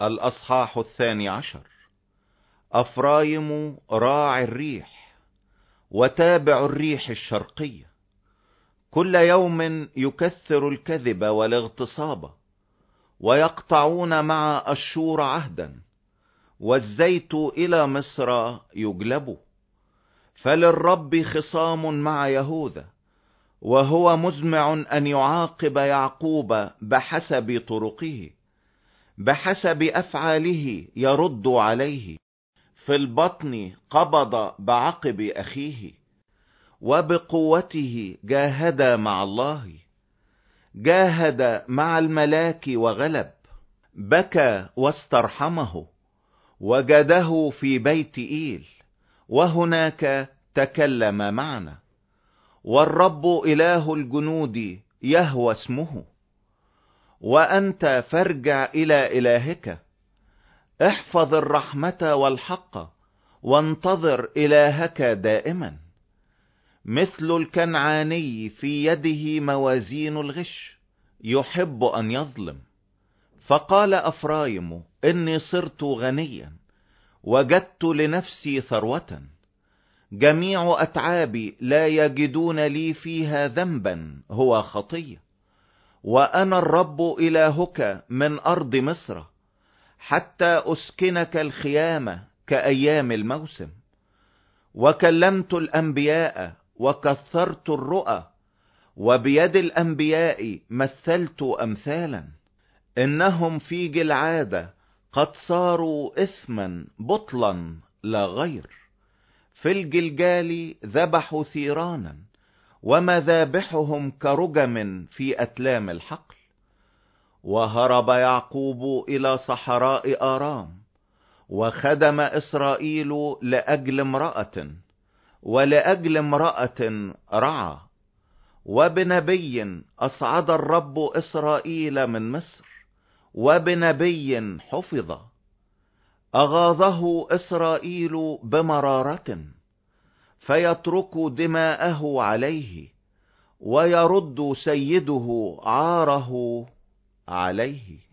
الأصحاح 12. أفرايم راعي الريح وتابع الريح الشرقية، كل يوم يكثر الكذب والاغتصاب، ويقطعون مع أشور عهدا، والزيت إلى مصر يجلب. فللرب خصام مع يهوذا، وهو مزمع أن يعاقب يعقوب بحسب طرقه، بحسب أفعاله يرد عليه. في البطن قبض بعقب أخيه، وبقوته جاهد مع الله، جاهد مع الملاك وغلب. بكى واسترحمه، وجده في بيت إيل، وهناك تكلم معنا. والرب إله الجنود يهوى اسمه. وأنت فارجع إلى إلهك، احفظ الرحمة والحق، وانتظر إلهك دائما. مثل الكنعاني في يده موازين الغش، يحب أن يظلم. فقال أفرايم: إني صرت غنيا، وجدت لنفسي ثروة، جميع أتعابي لا يجدون لي فيها ذنبا، هو خطية. وأنا الرب إلهك من أرض مصر، حتى أسكنك الخيامة كأيام الموسم. وكلمت الأنبياء وكثرت الرؤى، وبيد الأنبياء مثلت أمثالا. إنهم في جلعاد قد صاروا إثما بطلا لا غير. في الجلجال ذبحوا ثيرانا، ومذابحهم كرجم في أتلام الحقل. وهرب يعقوب إلى صحراء آرام، وخدم إسرائيل لأجل امرأة، ولأجل امرأة رعى. وبنبي أصعد الرب إسرائيل من مصر، وبنبي حفظ. أغاظه إسرائيل بمرارة، فيترك دماءه عليه، ويرد سيده عاره عليه.